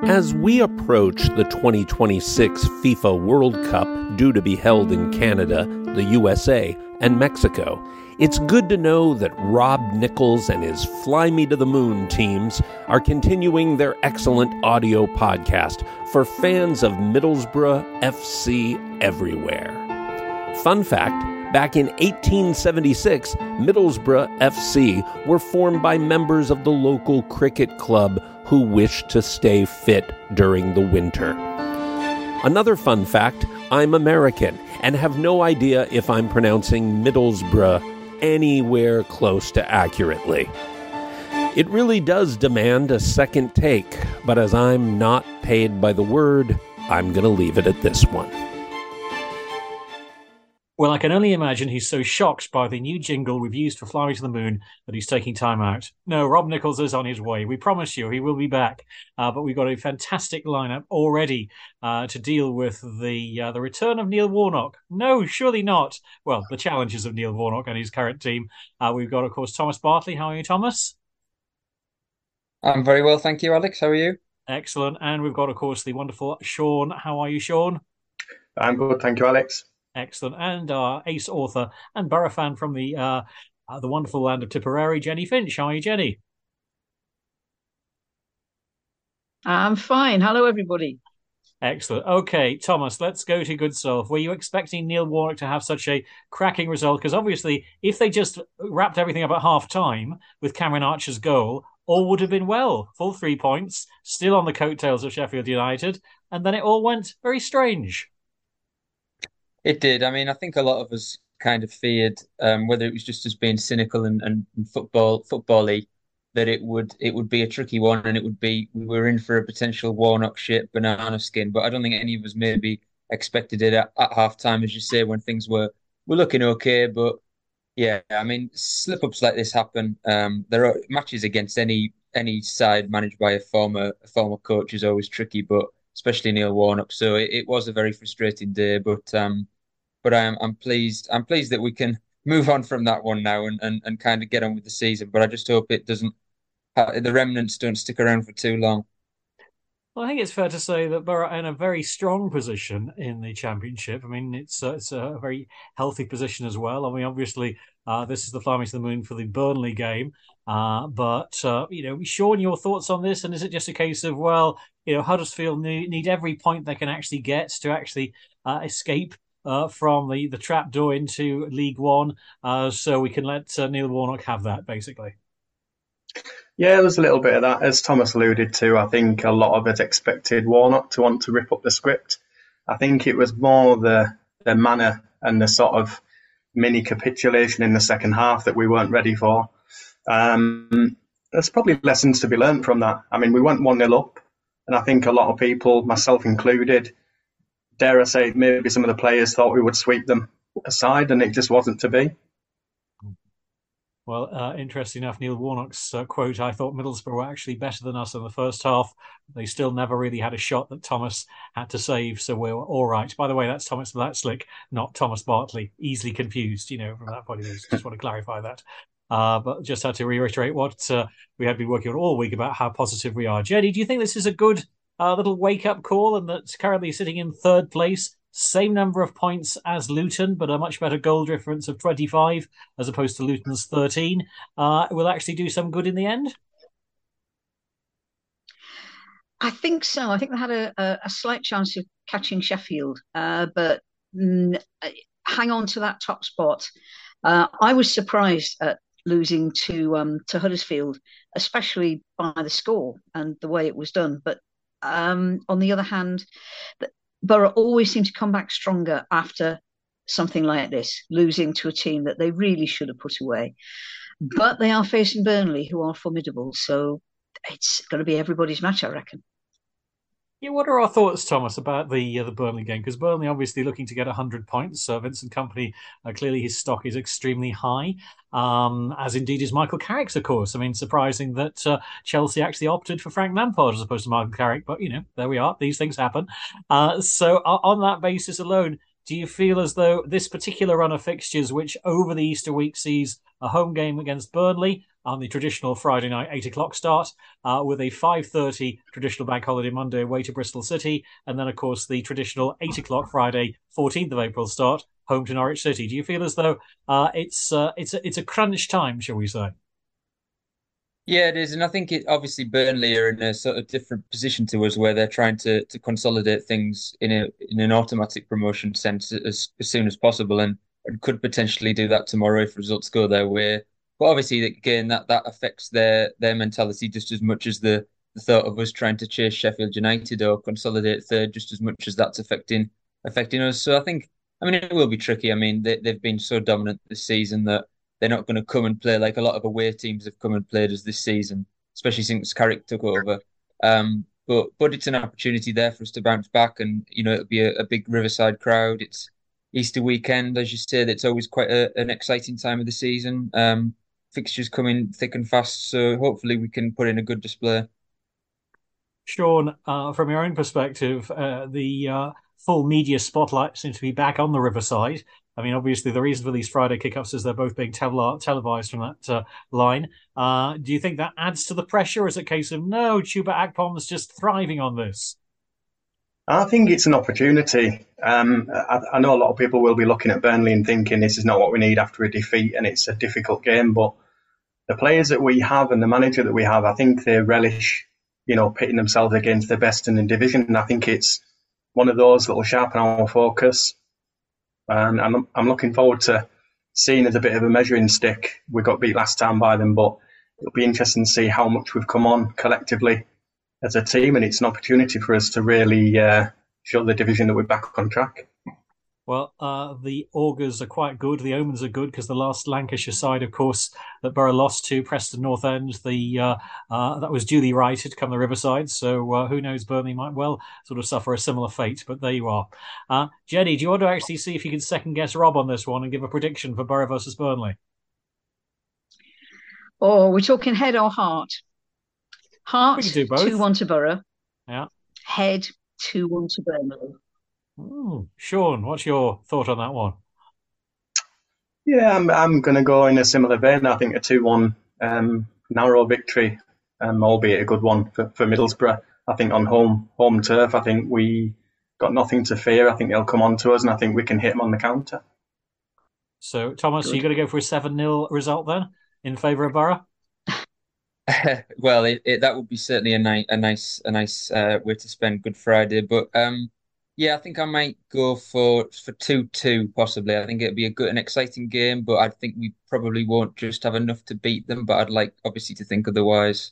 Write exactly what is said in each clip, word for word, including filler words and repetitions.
As we approach the twenty twenty-six FIFA World Cup, due to be held in Canada, the U S A, and Mexico, it's good to know that Rob Nichols and his Fly Me to the Moon teams are continuing their excellent audio podcast for fans of Middlesbrough F C everywhere. Fun fact, back in eighteen seventy-six, Middlesbrough F C were formed by members of the local cricket club who wished to stay fit during the winter. Another fun fact, I'm American and have no idea if I'm pronouncing Middlesbrough anywhere close to accurately. It really does demand a second take, but as I'm not paid by the word, I'm going to leave it at this one. Well, I can only imagine he's so shocked by the new jingle we've used for Fly Me to the Moon that he's taking time out. No, Rob Nichols is on his way. We promise you he will be back. Uh, but we've got a fantastic lineup already uh, to deal with the uh, the return of Neil Warnock. No, surely not. Well, the challenges of Neil Warnock and his current team. Uh, we've got, of course, Thomas Bartley. How are you, Thomas? I'm very well, thank you, Alex. How are you? Excellent. And we've got, of course, the wonderful Sean. How are you, Sean? I'm good, thank you, Alex. Excellent. And our ace author and Borough fan from the uh, uh, the wonderful land of Tipperary, Jenny Finch. How are you, Jenny? I'm fine. Hello, everybody. Excellent. Okay, Thomas, let's go to good self. Were you expecting Neil Warnock to have such a cracking result? Because obviously, if they just wrapped everything up at half-time with Cameron Archer's goal, all would have been well. Full three points, still on the coattails of Sheffield United, and then it all went very strange. It did. I mean, I think a lot of us kind of feared, um, whether it was just as being cynical and, and, and football football-y, that it would it would be a tricky one, and it would be we were in for a potential Warnock shit banana skin. But I don't think any of us maybe expected it at, at half time, as you say, when things were were looking okay. But yeah, I mean, slip-ups like this happen. Um, there are matches against any any side managed by a former a former coach is always tricky, but especially Neil Warnock. So it, it was a very frustrating day, but um. But I'm I'm pleased. I'm pleased that we can move on from that one now and, and, and kind of get on with the season. But I just hope it doesn't. The remnants don't stick around for too long. Well, I think it's fair to say that Borough are in a very strong position in the Championship. I mean, it's uh, it's a very healthy position as well. I mean, obviously, uh, this is the Fly Me to the Moon for the Burnley game. Uh, but, uh, you know, Sean, your thoughts on this? And is it just a case of, well, you know, Huddersfield need, need every point they can actually get to actually uh, escape Uh, from the, the trapdoor into League One, uh, so we can let uh, Neil Warnock have that, basically? Yeah, there's a little bit of that. As Thomas alluded to, I think a lot of us expected Warnock to want to rip up the script. I think it was more the the manner and the sort of mini capitulation in the second half that we weren't ready for. Um, there's probably lessons to be learned from that. I mean, we went one nil up, and I think a lot of people, myself included, dare I say, maybe some of the players thought we would sweep them aside, and it just wasn't to be. Well, uh, interesting enough, Neil Warnock's uh, quote, I thought Middlesbrough were actually better than us in the first half. They still never really had a shot that Thomas had to save, so we were all right. By the way, that's Thomas Latslick, not Thomas Bartley. Easily confused, you know, from that point of view. Just want to clarify that. Uh, but just had to reiterate what uh, we had been working on all week about how positive we are. Jenny, do you think this is a good uh, little wake-up call, and that's currently sitting in third place? Same number of points as Luton, but a much better goal difference of twenty-five as opposed to Luton's thirteen. Uh, will actually do some good in the end? I think so. I think they had a, a, a slight chance of catching Sheffield, uh, but mm, hang on to that top spot. Uh, I was surprised at losing to um, to Huddersfield, especially by the score and the way it was done. But um, on the other hand, Borough always seem to come back stronger after something like this, losing to a team that they really should have put away. But they are facing Burnley, who are formidable. So it's going to be everybody's match, I reckon. Yeah, what are our thoughts, Thomas, about the uh, the Burnley game? Because Burnley obviously looking to get one hundred points. Uh, Vincent Kompany, uh, clearly his stock is extremely high, um, as indeed is Michael Carrick's, of course. I mean, surprising that uh, Chelsea actually opted for Frank Lampard as opposed to Michael Carrick. But, you know, there we are. These things happen. Uh, so uh, on that basis alone, do you feel as though this particular run of fixtures, which over the Easter week sees a home game against Burnley, on the traditional Friday night eight o'clock start, uh, with a five thirty traditional Bank Holiday Monday away to Bristol City, and then of course the traditional eight o'clock Friday fourteenth of April start home to Norwich City. Do you feel as though uh, it's uh, it's a, it's a crunch time, shall we say? Yeah, it is, and I think it obviously Burnley are in a sort of different position to us, where they're trying to to consolidate things in a in an automatic promotion sense as as soon as possible, and, and could potentially do that tomorrow if results go their way. But obviously, again, that that affects their their mentality just as much as the the thought of us trying to chase Sheffield United or consolidate third, just as much as that's affecting affecting us. So I think, I mean, it will be tricky. I mean, they they've been so dominant this season that they're not going to come and play like a lot of away teams have come and played us this season, especially since Carrick took over. Um, but but it's an opportunity there for us to bounce back, and you know it'll be a, a big Riverside crowd. It's Easter weekend, as you said. It's always quite a, an exciting time of the season. Um, fixtures coming thick and fast, so hopefully we can put in a good display. Sean, uh, from your own perspective, uh, the uh, full media spotlight seems to be back on the Riverside. I mean, obviously, the reason for these Friday kickoffs is they're both being tele- televised from that uh, line. Uh, do you think that adds to the pressure, or is it a case of, no, Chuba Akpom's just thriving on this? I think it's an opportunity. Um, I, I know a lot of people will be looking at Burnley and thinking this is not what we need after a defeat, and it's a difficult game. But the players that we have and the manager that we have, I think they relish, you know, pitting themselves against the best in the division. And I think it's one of those that will sharpen our focus. And I'm, I'm looking forward to seeing as a bit of a measuring stick. We got beat last time by them, but it'll be interesting to see how much we've come on collectively as a team. And it's an opportunity for us to really uh, show the division that we're back on track. Well, uh, the augurs are quite good. The omens are good because the last Lancashire side, of course, that Borough lost to, Preston North End, the uh, uh, that was duly righted come the Riverside. So uh, who knows, Burnley might well sort of suffer a similar fate. But there you are. Uh, Jenny, do you want to actually see if you can second guess Rob on this one and give a prediction for Borough versus Burnley? Oh, we're talking head or heart? Heart, We can do both. two one to Borough. Yeah. Head, two one to Burnley. Ooh, Sean, what's your thought on that one? Yeah, I'm I'm going to go in a similar vein. I think a two one um, narrow victory, um, albeit a good one for, for Middlesbrough. I think on home home turf, I think we got nothing to fear. I think they'll come on to us, and I think we can hit them on the counter. So, Thomas, Good. are you going to go for a seven nil result then in favour of Borough? Well, it, it, that would be certainly a nice, a nice, a nice uh, way to spend Good Friday. But um, yeah, I think I might go for for two two possibly. I think it'd be a good and exciting game, but I think we probably won't just have enough to beat them. But I'd like obviously to think otherwise.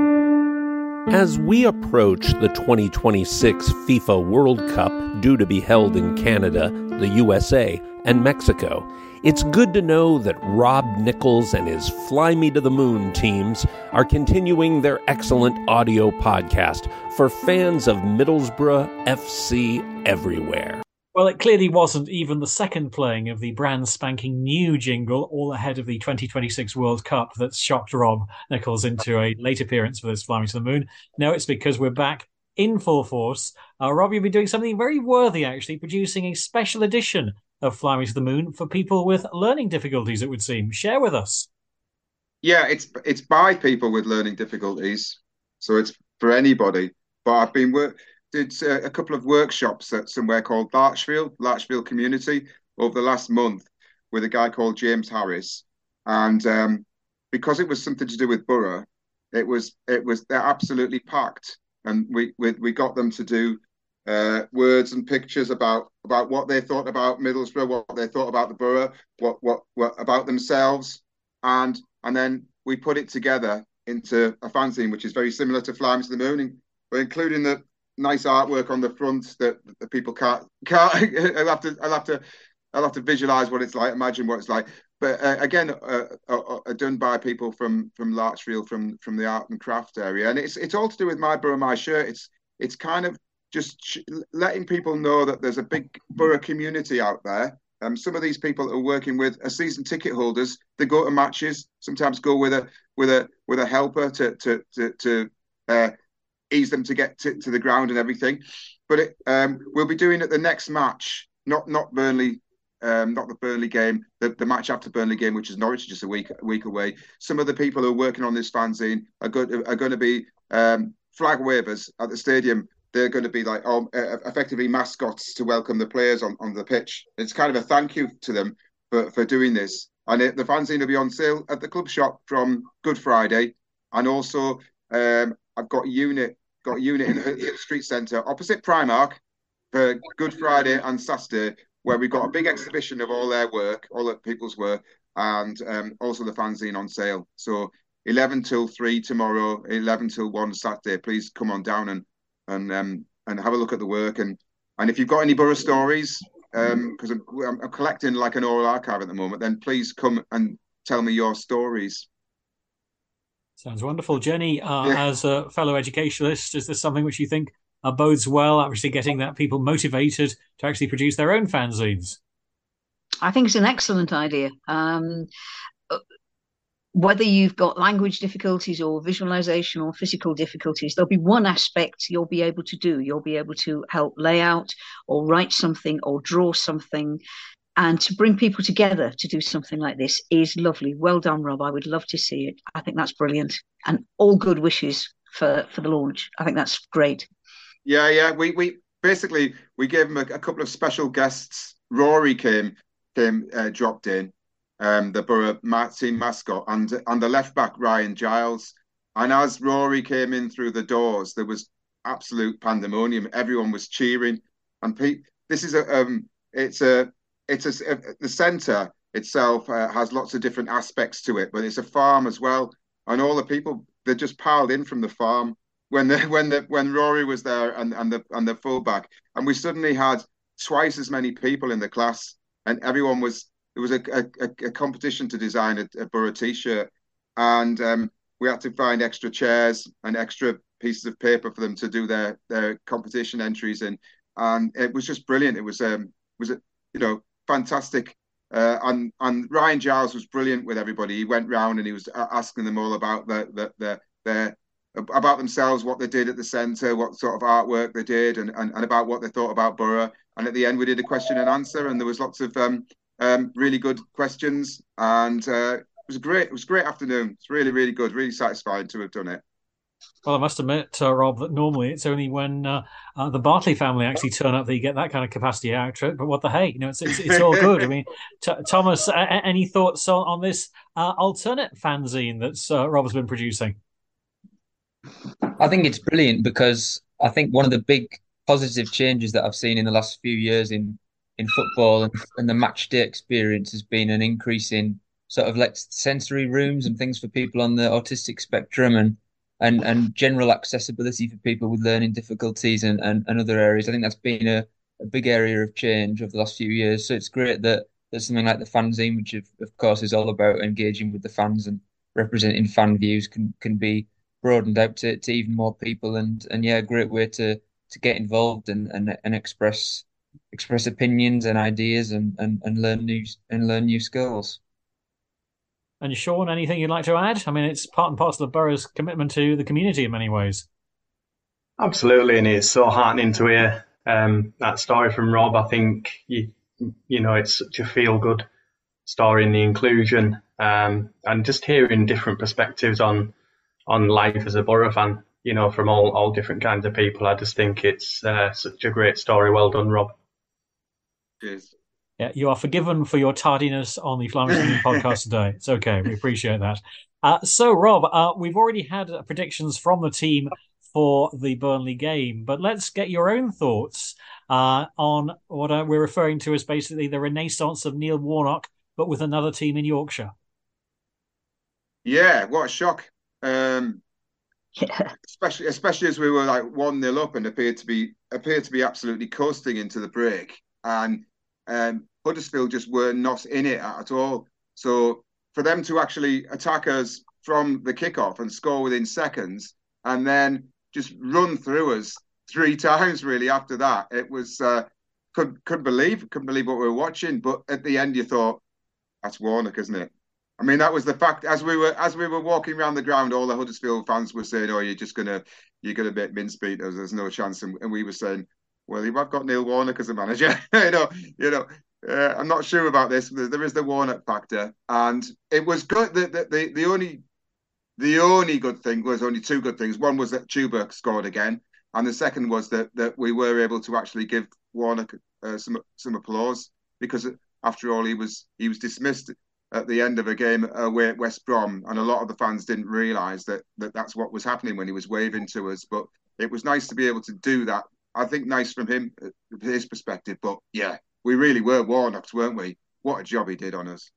As we approach the twenty twenty-six FIFA World Cup, due to be held in Canada, the U S A, and Mexico, it's good to know that Rob Nichols and his Fly Me to the Moon teams are continuing their excellent audio podcast for fans of Middlesbrough F C everywhere. Well, it clearly wasn't even the second playing of the brand spanking new jingle all ahead of the twenty twenty-six World Cup that shocked Rob Nichols into a late appearance for this Fly Me to the Moon. No, it's because we're back in full force. Uh, Rob, you've been doing something very worthy, actually, producing a special edition of Fly Me to the Moon for people with learning difficulties, it would seem. Share with us. Yeah, it's it's by people with learning difficulties, so it's for anybody. But I've been work did uh, a couple of workshops at somewhere called Larchfield, Larchfield Community, over the last month with a guy called James Harris, and um, because it was something to do with Borough, it was it was they're absolutely packed, and we we we got them to do uh, words and pictures about about what they thought about Middlesbrough, what they thought about the Borough, what what what about themselves, and and then we put it together into a fanzine, which is very similar to Fly Me to the Moon, including the nice artwork on the front that, that people can't can't. I'll have to I'll have to I'll have to visualize what it's like, imagine what it's like. But uh, again, uh, uh, uh, done by people from from Larchfield, from from the art and craft area, and it's it's all to do with My Borough, My Shirt. It's it's kind of just sh- letting people know that there's a big Borough community out there. Um, some of these people are working with are season ticket holders. They go to matches, sometimes go with a with a with a helper to to to, to uh, ease them to get to, to the ground and everything. But it, um, we'll be doing at the next match, not not Burnley um, not the Burnley game, the, the match after Burnley game, which is Norwich, just a week a week away. Some of the people who are working on this fanzine are going are going to be um, flag wavers at the stadium. They're going to be like um, effectively mascots to welcome the players on, on the pitch. It's kind of a thank you to them for, for doing this. And it, the fanzine will be on sale at the club shop from Good Friday. And also, um, I've got a unit, got a unit in the Hill Street Centre opposite Primark for Good Friday and Saturday, where we've got a big exhibition of all their work, all the people's work, and um, also the fanzine on sale. So eleven till three tomorrow, eleven till one Saturday. Please come on down and and um, and have a look at the work. And and if you've got any Borough stories, because um, I'm, I'm collecting like an oral archive at the moment, then please come and tell me your stories. Sounds wonderful. Jenny, uh, Yeah. as a fellow educationalist, is this something which you think uh, bodes well, actually getting that people motivated to actually produce their own fanzines? I think it's an excellent idea. Um, whether you've got language difficulties or visualization or physical difficulties, there'll be one aspect you'll be able to do. You'll be able to help lay out or write something or draw something. And to bring people together to do something like this is lovely. Well done, Rob. I would love to see it. I think that's brilliant. And all good wishes for, for the launch. I think that's great. Yeah, yeah. We we basically we gave him a, a couple of special guests. Rory came came uh, dropped in, um, the Borough team mascot, and and the left back Ryan Giles. And as Rory came in through the doors, there was absolute pandemonium. Everyone was cheering, and Pete, this is a um, it's a it's a, a the centre itself uh, has lots of different aspects to it, but it's a farm as well, and all the people they just piled in from the farm when the when the when Rory was there and and the and the fullback, and we suddenly had twice as many people in the class, and everyone was it was a a, a competition to design a, a Borough t-shirt, and um, we had to find extra chairs and extra pieces of paper for them to do their their competition entries in, and it was just brilliant. It was um was it you know fantastic. Uh, and and Ryan Giles was brilliant with everybody. He went round and he was asking them all about the the the their about themselves, what they did at the centre, what sort of artwork they did, and, and, and about what they thought about Borough. And at the end, we did a question and answer, and there was lots of um, um, really good questions. And uh, it was a great, it was a great afternoon. It's really, really good, really satisfying to have done it. Well, I must admit, uh, Rob, that normally it's only when uh, uh, the Bartley family actually turn up that you get that kind of capacity out of it. But what the hey, you know, it's it's, it's all good. I mean, t- Thomas, uh, any thoughts on, on this uh, alternate fanzine that's uh, Rob's been producing? I think it's brilliant because I think one of the big positive changes that I've seen in the last few years in in football and, and the match day experience has been an increase in sort of like sensory rooms and things for people on the autistic spectrum and and and general accessibility for people with learning difficulties and, and, and other areas. I think that's been a, a big area of change over the last few years. So it's great that there's something like the fanzine, which of, of course is all about engaging with the fans and representing fan views, can can be broadened out to, to even more people, and and yeah, a great way to to get involved and and, and express express opinions and ideas and, and and learn new and learn new skills. And Sean, anything you'd like to add? I mean, it's part and parcel of Borough's commitment to the community in many ways. Absolutely, and it's so heartening to hear um, that story from Rob. I think you you know it's such a feel good story in the inclusion, um, and just hearing different perspectives on. on life as a Borough fan, you know, from all, all different kinds of people. I just think it's uh, such a great story. Well done, Rob. Cheers. Yeah, you are forgiven for your tardiness on the Flemish podcast today. It's okay. We appreciate that. Uh, so, Rob, uh, we've already had uh, predictions from the team for the Burnley game, but let's get your own thoughts uh, on what uh, we're referring to as basically the renaissance of Neil Warnock, but with another team in Yorkshire. Yeah, what a shock. Um, Yeah. especially especially as we were like one nil up and appeared to be appeared to be absolutely coasting into the break, and um, Huddersfield just were not in it at all. So for them to actually attack us from the kickoff and score within seconds, and then just run through us three times really after that, it was uh, could couldn't believe couldn't believe what we were watching. But at the end, you thought, that's Warnock, isn't it? I mean, that was the fact. As we were as we were walking around the ground, all the Huddersfield fans were saying, "Oh, you're just gonna you're gonna make mincemeat. There's, there's no chance." And, and we were saying, "Well, I've got Neil Warnock as a manager, you know, you know." uh, I'm not sure about this. There is the Warnock factor, and it was good. The, the, the, the only the only good thing was only two good things. One was that Chuba scored again, and the second was that that we were able to actually give Warnock uh, some some applause, because after all, he was he was dismissed at the end of a game away at West Brom, and a lot of the fans didn't realise that, that that's what was happening when he was waving to us. But it was nice to be able to do that. I think nice from him, his perspective. But yeah, we really were Warnocked, weren't we? What a job he did on us.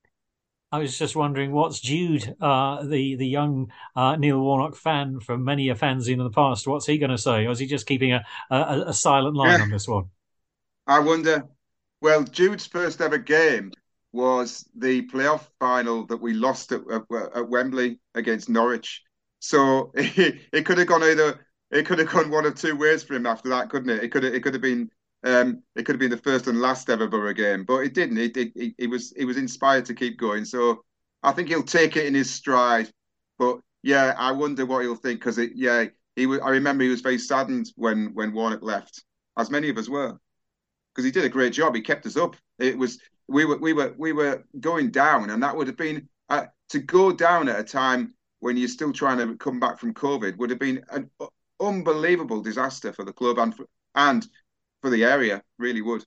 I was just wondering, what's Jude, uh, the the young uh, Neil Warnock fan from many a fanzine in the past, what's he going to say? Or is he just keeping a, a, a silent line on this one? I wonder. Well, Jude's first ever game was the playoff final that we lost at, at, at Wembley against Norwich. So it, it could have gone either. It could have gone one of two ways for him after that, couldn't it? It could have. It could have been. Um, it could have been the first and last ever Borough game, but it didn't. It, it, it, it was. It was inspired to keep going. So I think he'll take it in his stride. But yeah, I wonder what he'll think, because it. Yeah, he. Was, I remember he was very saddened when when Warnock left, as many of us were, because he did a great job. He kept us up. It was. We were we were we were going down, and that would have been uh, to go down at a time when you're still trying to come back from COVID would have been an unbelievable disaster for the club and for, and for the area. Really would.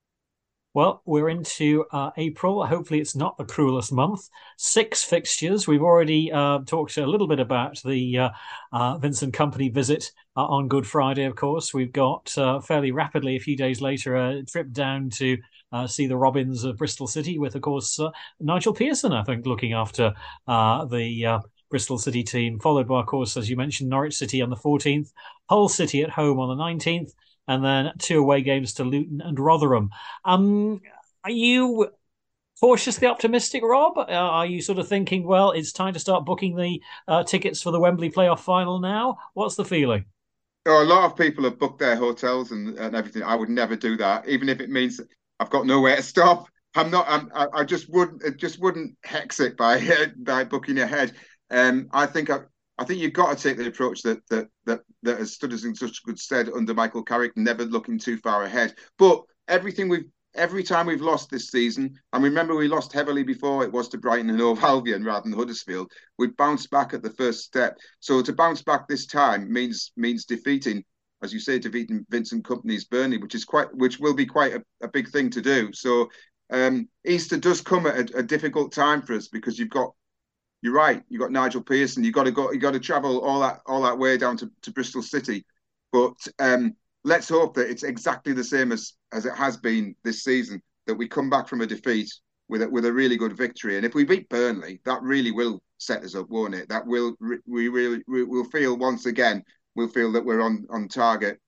Well, we're into uh, April. Hopefully it's not the cruelest month. Six fixtures. We've already uh, talked a little bit about the uh, uh, Vincent Kompany visit uh, on Good Friday, of course. We've got uh, fairly rapidly, a few days later, a trip down to uh, see the Robins of Bristol City with, of course, uh, Nigel Pearson, I think, looking after uh, the uh, Bristol City team, followed by, of course, as you mentioned, Norwich City on the fourteenth, Hull City at home on the nineteenth, and then two away games to Luton and Rotherham. Um, are you cautiously optimistic, Rob? Uh, are you sort of thinking, well, it's time to start booking the uh, tickets for the Wembley playoff final now? What's the feeling? Oh, a lot of people have booked their hotels and, and everything. I would never do that, even if it means I've got nowhere to stop. I'm not. I'm, I, I just wouldn't. It just wouldn't hex it by by booking ahead. Um, I think I, I think you've got to take the approach that that that that has stood us in such good stead under Michael Carrick, never looking too far ahead. But everything we've every time we've lost this season, and remember we lost heavily before, it was to Brighton and Hove Albion rather than Huddersfield. We've bounced back at the first step. So to bounce back this time means means defeating, as you say, defeating Vincent Kompany's Burnley, which is quite which will be quite a, a big thing to do. So um, Easter does come at a, a difficult time for us, because you've got. You're right. You got Nigel Pearson. You got to go. You got to travel all that all that way down to, to Bristol City. But um, let's hope that it's exactly the same as as it has been this season. That we come back from a defeat with a, with a really good victory. And if we beat Burnley, that really will set us up, won't it? That will we really we will feel once again. We'll feel that we're on on target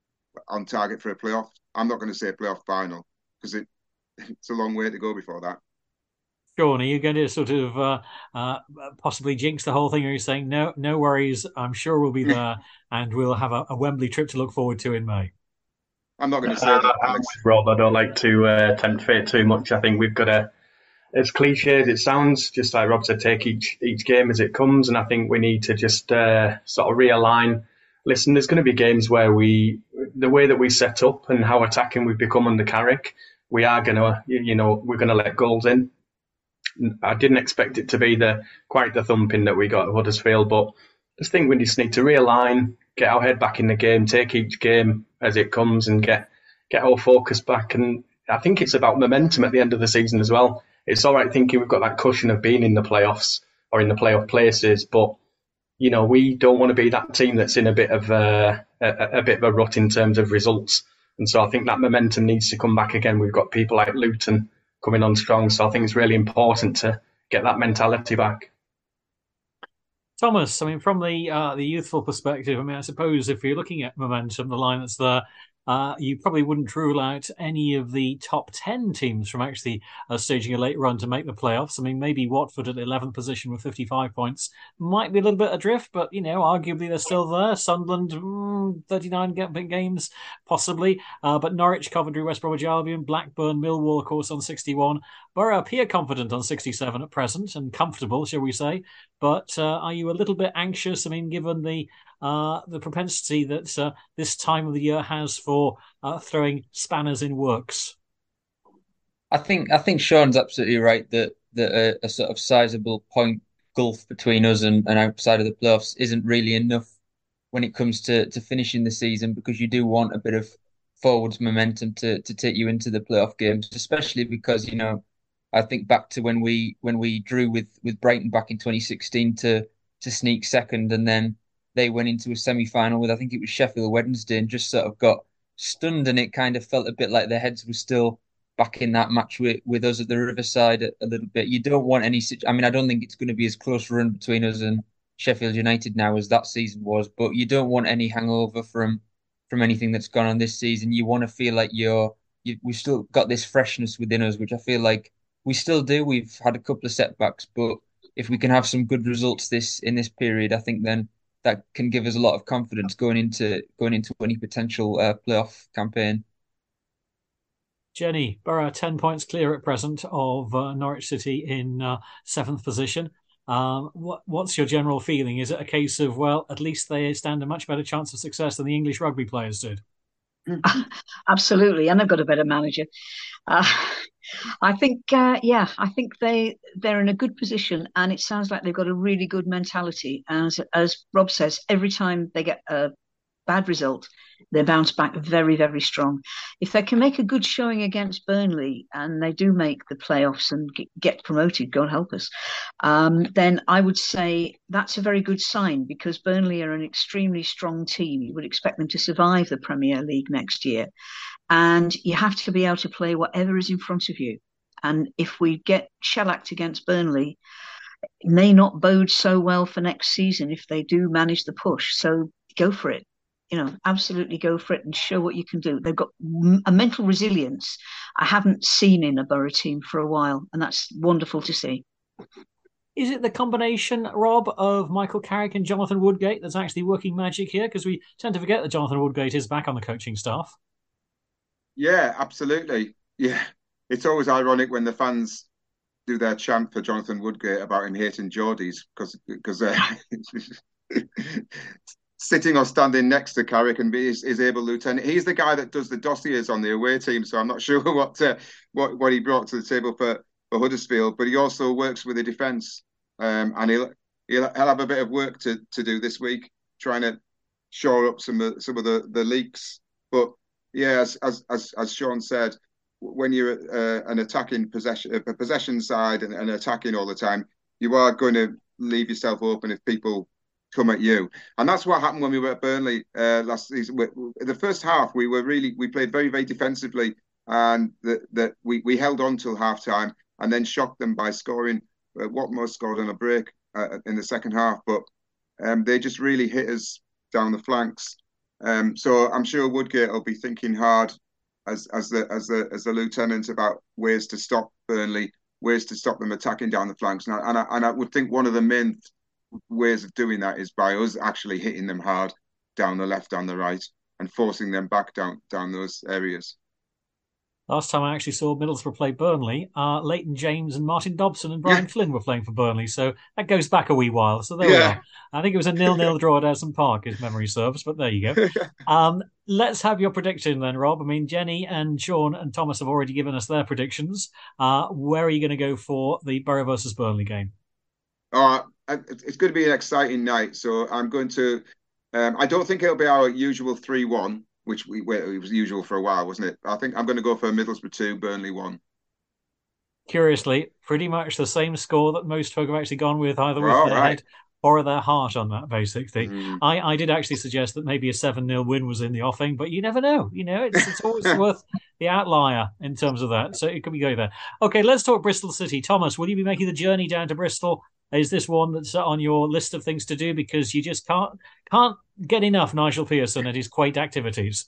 on target for a playoff. I'm not going to say a playoff final, because it it's a long way to go before that. Sean, are you going to sort of uh, uh, possibly jinx the whole thing? Or are you saying, no, no worries, I'm sure we'll be there and we'll have a, a Wembley trip to look forward to in May? I'm not going to say uh, that, I'm with Rob. I don't like to uh, tempt fate too much. I think we've got to, as cliche as it sounds, just like Rob said, take each each game as it comes. And I think we need to just uh, sort of realign. Listen, there's going to be games where we, the way that we set up and how attacking we've become under Carrick, we are going to, you know, we're going to let goals in. I didn't expect it to be the quite the thumping that we got at Huddersfield, but I just think we just need to realign, get our head back in the game, take each game as it comes, and get get our focus back. And I think it's about momentum at the end of the season as well. It's all right thinking we've got that cushion of being in the playoffs or in the playoff places, but you know we don't want to be that team that's in a bit of a, a, a bit of a rut in terms of results. And so I think that momentum needs to come back again. We've got people like Luton coming on strong, so I think it's really important to get that mentality back. Thomas, I mean, from the uh, the youthful perspective, I mean, I suppose if you're looking at momentum, the line that's there, uh, you probably wouldn't rule out any of the top ten teams from actually uh, staging a late run to make the playoffs. I mean, maybe Watford at the eleventh position with fifty-five points might be a little bit adrift, but, you know, arguably they're still there. Sunderland, mm, thirty-nine games, possibly. Uh, but Norwich, Coventry, West Bromwich Albion, Blackburn, Millwall, of course, on sixty-one. Borough appear confident on sixty-seven at present, and comfortable, shall we say. But uh, are you a little bit anxious? I mean, given the uh, the propensity that uh, this time of the year has for uh, throwing spanners in works? I think I think Sean's absolutely right that that a, a sort of sizable point gulf between us and, and outside of the playoffs isn't really enough when it comes to to finishing the season, because you do want a bit of forwards momentum to to take you into the playoff games, especially because, you know, I think back to when we when we drew with with Brighton back in twenty sixteen to to sneak second, and then they went into a semi-final with, I think it was Sheffield Wednesday, and just sort of got stunned, and it kind of felt a bit like their heads were still back in that match with, with us at the Riverside a, a little bit. You don't want any I mean, I don't think it's going to be as close a run between us and Sheffield United now as that season was, but you don't want any hangover from from anything that's gone on this season. You want to feel like you're you, we've still got this freshness within us, which I feel like we still do. We've had a couple of setbacks, but if we can have some good results this in this period, I think then that can give us a lot of confidence going into going into any potential uh, playoff campaign. Jenny, Borough ten points clear at present of uh, Norwich City in uh, seventh position. Um, what, what's your general feeling? Is it a case of, well, at least they stand a much better chance of success than the English rugby players did? Absolutely, and they've got a better manager. Uh, I think, uh, yeah, I think they they're in a good position, and it sounds like they've got a really good mentality. As as Rob says, every time they get a bad result, they bounce back very, very strong. If they can make a good showing against Burnley and they do make the playoffs and get promoted, God help us, um, then I would say that's a very good sign, because Burnley are an extremely strong team. You would expect them to survive the Premier League next year. And you have to be able to play whatever is in front of you. And if we get shellacked against Burnley, it may not bode so well for next season if they do manage the push. So go for it. You know, absolutely go for it and show what you can do. They've got a mental resilience I haven't seen in a Borough team for a while, and that's wonderful to see. Is it the combination, Rob, of Michael Carrick and Jonathan Woodgate that's actually working magic here? Because we tend to forget that Jonathan Woodgate is back on the coaching staff. Yeah, absolutely. Yeah, it's always ironic when the fans do their chant for Jonathan Woodgate about him hating Geordies, because because uh, sitting or standing next to Carrick and be his, his able lieutenant. He's the guy that does the dossiers on the away team, so I'm not sure what uh, what what he brought to the table for, for Huddersfield. But he also works with the defence, um, and he'll, he'll he'll have a bit of work to, to do this week, trying to shore up some of some of the, the leaks. But yeah, as as as, as Sean said, when you're uh, an attacking possession a possession side and, and attacking all the time, you are going to leave yourself open if people come at you. And that's what happened when we were at Burnley uh, last season. We, the first half, we were really, we played very, very defensively, and that that we, we held on till half time and then shocked them by scoring. Uh, Watmore scored on a break uh, in the second half, but um, they just really hit us down the flanks. Um, so I'm sure Woodgate will be thinking hard as as the as the as the lieutenant about ways to stop Burnley, ways to stop them attacking down the flanks. And I, and I, and I would think one of the main ways of doing that is by us actually hitting them hard down the left, down the right, and forcing them back down down those areas. Last time I actually saw Middlesbrough play Burnley, uh, Leighton James and Martin Dobson and Brian yeah. Flynn were playing for Burnley, so that goes back a wee while. So there yeah. we are. I think it was a nil-nil draw at Edson Park, if memory serves, but there you go. um, let's have your prediction then, Rob. I mean, Jenny and Sean and Thomas have already given us their predictions. Uh, where are you going to go for the Borough versus Burnley game? Uh, it's going to be an exciting night, so I'm going to. Um, I don't think it'll be our usual three one, which we well, it was usual for a while, wasn't it? I think I'm going to go for Middlesbrough two, Burnley one. Curiously, pretty much the same score that most folk have actually gone with, either with oh, their right. head or their heart on that, basically. Mm. I, I did actually suggest that maybe a seven nil win was in the offing, but you never know. You know, it's, it's always worth the outlier in terms of that. So it could be go there. Okay, let's talk Bristol City. Thomas, will you be making the journey down to Bristol? Is this one that's on your list of things to do because you just can't can't get enough Nigel Pearson and his quaint activities?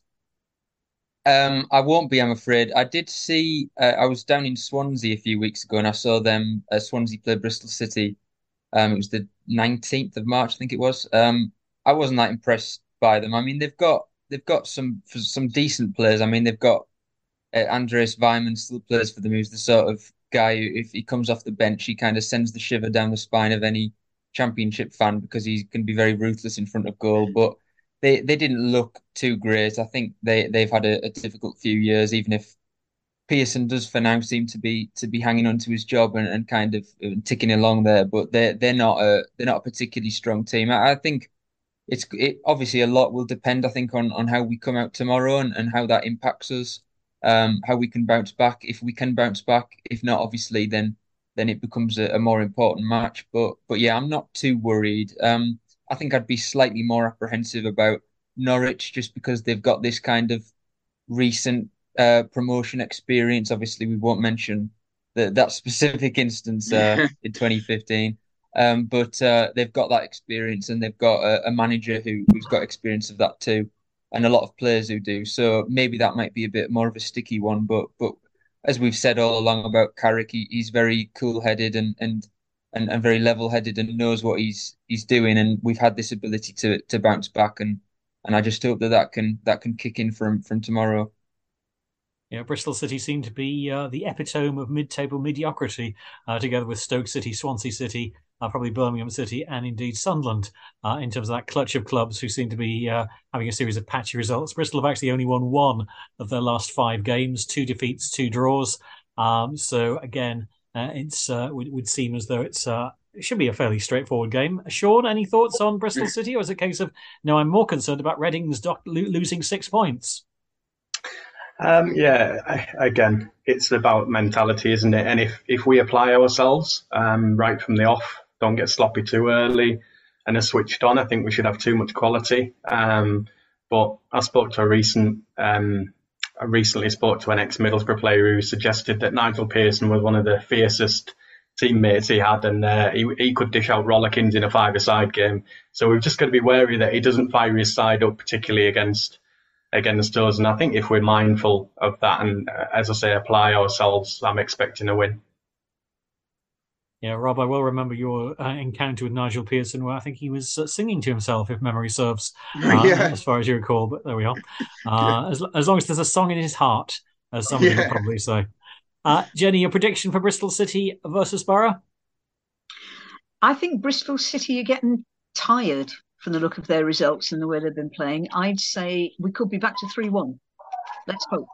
Um, I won't be, I'm afraid. I did see, uh, I was down in Swansea a few weeks ago and I saw them, uh, Swansea play Bristol City. Um, it was the nineteenth of March, I think it was. Um, I wasn't that impressed by them. I mean, they've got they've got some some decent players. I mean, they've got uh, Andreas Weimann still plays for them, who's the sort of guy who, if he comes off the bench, he kind of sends the shiver down the spine of any Championship fan because he can be very ruthless in front of goal. But they, they didn't look too great. I think they, they've had a, a difficult few years, even if Pearson does for now seem to be to be hanging on to his job and, and kind of ticking along there, but they're they're not a they're not a particularly strong team. I, I think it's it obviously a lot will depend, I think, on on how we come out tomorrow and, and how that impacts us, um, how we can bounce back. If we can bounce back, if not, obviously, then then it becomes a, a more important match. But but yeah, I'm not too worried. Um, I think I'd be slightly more apprehensive about Norwich just because they've got this kind of recent uh, promotion experience. Obviously, we won't mention the, that specific instance uh, in twenty fifteen. Um, but uh, they've got that experience and they've got a, a manager who, who's got experience of that too, and a lot of players who do. So maybe that might be a bit more of a sticky one. But but as we've said all along about Carrick, he, he's very cool-headed and and and, and very level-headed and knows what he's he's doing. And we've had this ability to to bounce back, and and I just hope that that can that can kick in from from tomorrow. Yeah, Bristol City seem to be uh, the epitome of mid-table mediocrity, uh, together with Stoke City, Swansea City, uh, probably Birmingham City, and indeed Sunderland, uh, in terms of that clutch of clubs who seem to be uh, having a series of patchy results. Bristol have actually only won one of their last five games, two defeats, two draws. Um, so again, uh, it's uh, would, would seem as though it's uh, it should be a fairly straightforward game. Sean, any thoughts on Bristol City, or is it a case of no? I'm more concerned about Reading's doc- lo- losing six points. Um, yeah, I, again, it's about mentality, isn't it? And if, if we apply ourselves um, right from the off, don't get sloppy too early, and are switched on, I think we should have too much quality. Um, but I spoke to a recent, um, I recently spoke to an ex-Middlesbrough player who suggested that Nigel Pearson was one of the fiercest teammates he had, and uh, he he could dish out rollickings in a five-a-side game. So we've just got to be wary that he doesn't fire his side up, particularly against. against us. And I think if we're mindful of that and, uh, as I say, apply ourselves, I'm expecting a win. Yeah, Rob, I will remember your uh, encounter with Nigel Pearson where I think he was uh, singing to himself, if memory serves, uh, yeah. as far as you recall. But there we are. Uh, as, as long as there's a song in his heart, as somebody yeah. would probably say. Uh, Jenny, your prediction for Bristol City versus Borough? I think Bristol City are getting tired from the look of their results and the way they've been playing. I'd say we could be back to three one. Let's hope.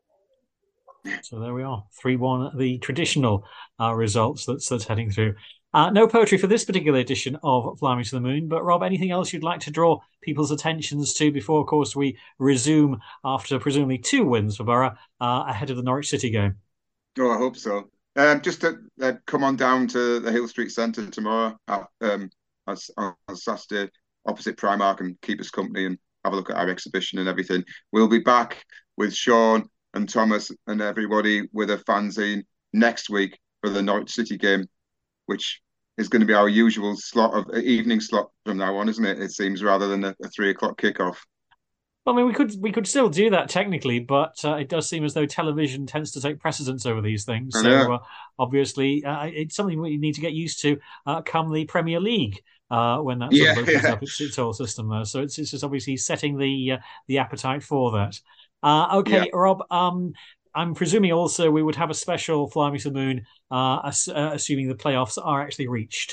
So there we are, three one, the traditional uh, results that's, that's heading through. Uh, no poetry for this particular edition of Fly Me to the Moon, but Rob, anything else you'd like to draw people's attentions to before, of course, we resume after presumably two wins for Borough uh, ahead of the Norwich City game? Oh, I hope so. Um, just to uh, come on down to the Hill Street Centre tomorrow uh, um, as, on Saturday, opposite Primark, and keep us company and have a look at our exhibition and everything. We'll be back with Sean and Thomas and everybody with a fanzine next week for the Norwich City game, which is going to be our usual slot of evening slot from now on, isn't it? It seems, rather than a, a three o'clock kickoff. Well, I mean, we could we could still do that technically, but uh, it does seem as though television tends to take precedence over these things. So uh, obviously, uh, it's something we need to get used to uh, come the Premier League. Uh, when that sort yeah, of opens yeah. up its, its whole system there. So it's, it's just obviously setting the uh, the appetite for that. Uh, okay, yeah. Rob, um, I'm presuming also we would have a special Fly Me to the Moon, uh, ass- uh, assuming the playoffs are actually reached.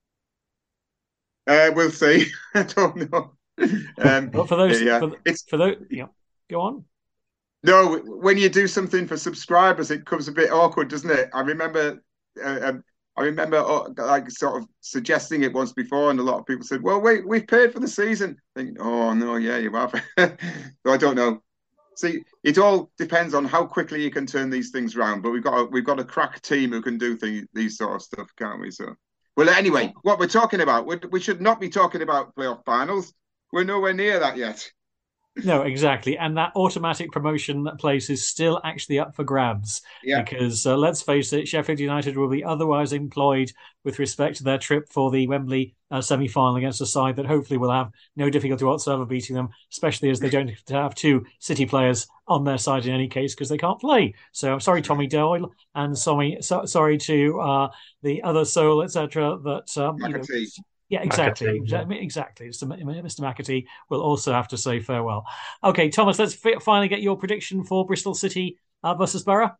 Uh, we'll see. I don't know. Um, well, for those, yeah. for, it's, for those, yeah, go on. No, when you do something for subscribers, it comes a bit awkward, doesn't it? I remember... Uh, um, I remember uh, like sort of suggesting it once before, and a lot of people said, "Well, wait, we've paid for the season." I think, oh no, yeah, you have. So I don't know. See, it all depends on how quickly you can turn these things around. But we've got a, we've got a crack team who can do things, these sort of stuff, can't we? So, well, anyway, what we're talking about, we we should not be talking about playoff finals. We're nowhere near that yet. No, exactly. And that automatic promotion place is still actually up for grabs. Yeah. Because uh, let's face it, Sheffield United will be otherwise employed with respect to their trip for the Wembley uh, semi-final against a side that hopefully will have no difficulty whatsoever beating them, especially as they don't have two City players on their side in any case because they can't play. So I'm sorry, Tommy Doyle, and sorry, so, sorry to uh, the other soul, et cetera. That um, you know, Yeah, exactly. McAtee. Exactly. So Mister McAtee will also have to say farewell. Okay, Thomas, let's f- finally get your prediction for Bristol City uh, versus Borough.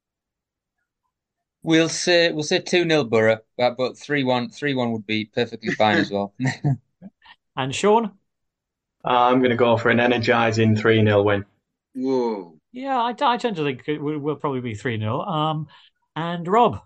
We'll say we'll say two nil Borough, but three one three one would be perfectly fine as well. And Sean? Uh, I'm going to go for an energising three nil win. Whoa. Yeah, I, I tend to think it will, will probably be three nil. Um, and Rob.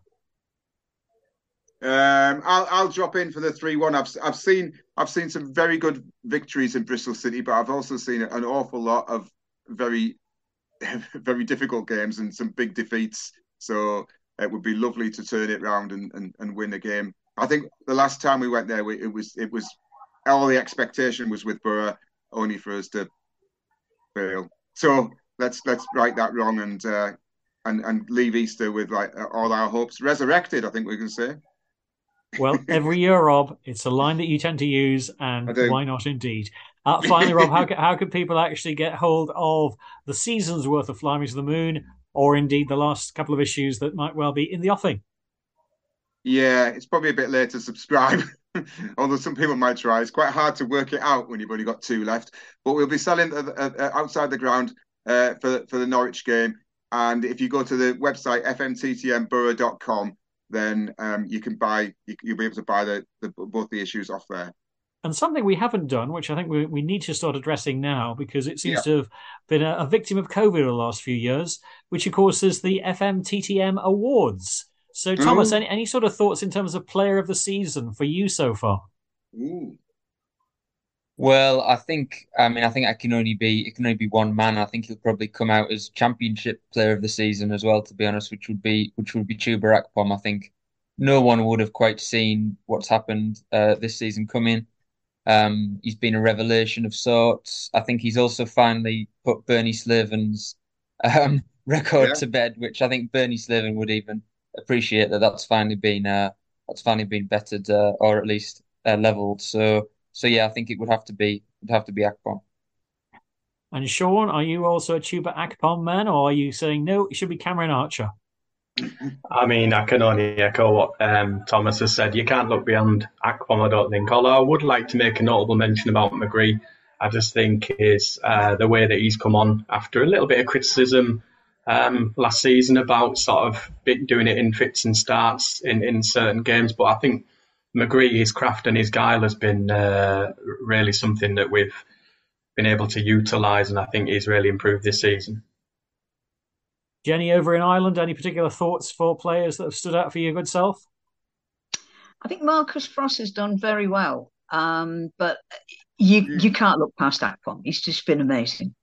Um, I'll I'll drop in for the three one. I've I've seen I've seen some very good victories in Bristol City, but I've also seen an awful lot of very very difficult games and some big defeats. So it would be lovely to turn it round and, and, and win a game. I think the last time we went there, we, it was it was all the expectation was with Borough, only for us to fail. So let's let's right that wrong and uh, and and leave Easter with like all our hopes resurrected. I think we can say. Well, every year, Rob, it's a line that you tend to use, I and do. why not indeed? Uh, finally, Rob, how can, how can people actually get hold of the season's worth of Fly Me to the Moon, or indeed the last couple of issues that might well be in the offing? Yeah, it's probably a bit late to subscribe, although some people might try. It's quite hard to work it out when you've only got two left. But we'll be selling uh, uh, outside the ground uh, for for the Norwich game. And if you go to the website f m t t m borough dot com, then um, you can buy. You, you'll be able to buy the, the both the issues off there. And something we haven't done, which I think we, we need to start addressing now, because it seems Yeah. to have been a, a victim of COVID in the last few years, which of course is the F M T T M Awards. So, Thomas, Ooh. any, any sort of thoughts in terms of player of the season for you so far? Ooh. Well, I think I mean I think I can only be it can only be one man. I think he'll probably come out as championship player of the season as well, to be honest, which would be which would be Chuba Akpom. I think no one would have quite seen what's happened uh, this season coming. Um, he's been a revelation of sorts. I think he's also finally put Bernie Slaven's um, record Yeah. to bed, which I think Bernie Slaven would even appreciate that that's finally been uh, that's finally been bettered uh, or at least uh, leveled. So so yeah, I think it would have to be would have to be Akpom. And Sean, are you also a Chuba Akpom man, or are you saying no, it should be Cameron Archer? I mean, I can only echo what um, Thomas has said. You can't look beyond Akpom, I don't think. Although I would like to make a notable mention about McGree. I just think is uh, the way that he's come on after a little bit of criticism um, last season about sort of doing it in fits and starts in, in certain games. But I think McGree, his craft and his guile has been uh, really something that we've been able to utilise, and I think he's really improved this season. Jenny, over in Ireland, any particular thoughts for players that have stood out for your good self? I think Marcus Frost has done very well, um, but you Mm. you can't look past Akpom. He's just been amazing.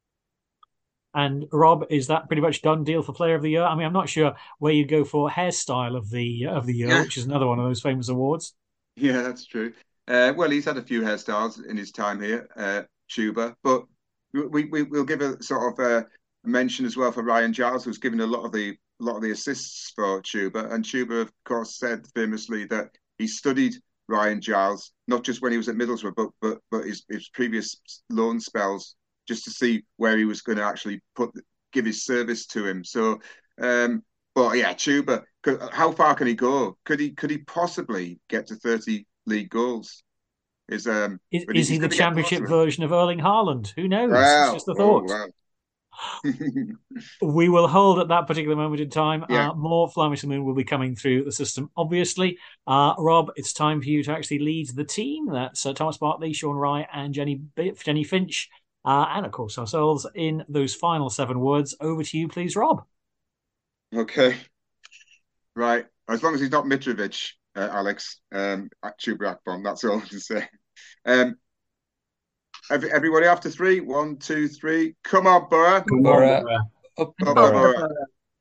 And Rob, is that pretty much done deal for Player of the Year? I mean, I'm not sure where you go for hairstyle of the of the year, Yeah. which is another one of those famous awards. Yeah, that's true. Uh, well, he's had a few hairstyles in his time here, uh, Tuba, but we, we we'll give a sort of uh, a mention as well for Ryan Giles, who's given a lot of the a lot of the assists for Tuba, and Tuba, of course, said famously that he studied Ryan Giles not just when he was at Middlesbrough, but but but his his previous loan spells, just to see where he was going to actually put give his service to him. So, um, but yeah, Tuba, how far can he go? Could he could he possibly get to thirty league goals? Is um Is, but is he he's the going to get close championship to it. version of Erling Haaland? Who knows? It's Wow! just a Oh thought. wow! We will hold at that particular moment in time. Yeah. Uh, more Fly Me to the Moon will be coming through the system, obviously. Uh, Rob, it's time for you to actually lead the team. That's uh, Thomas Bartley, Sean Rye, and Jenny Jenny Finch, uh, and of course ourselves in those final seven words. Over to you, please, Rob. Okay. Right. As long as he's not Mitrovic, uh, Alex, um, at Chuba Akpom, that's all I can say. Um, every, everybody after three. One, two, three. Come on, Borough. Come on, Borough. Borough. Up Up, Borough. Borough.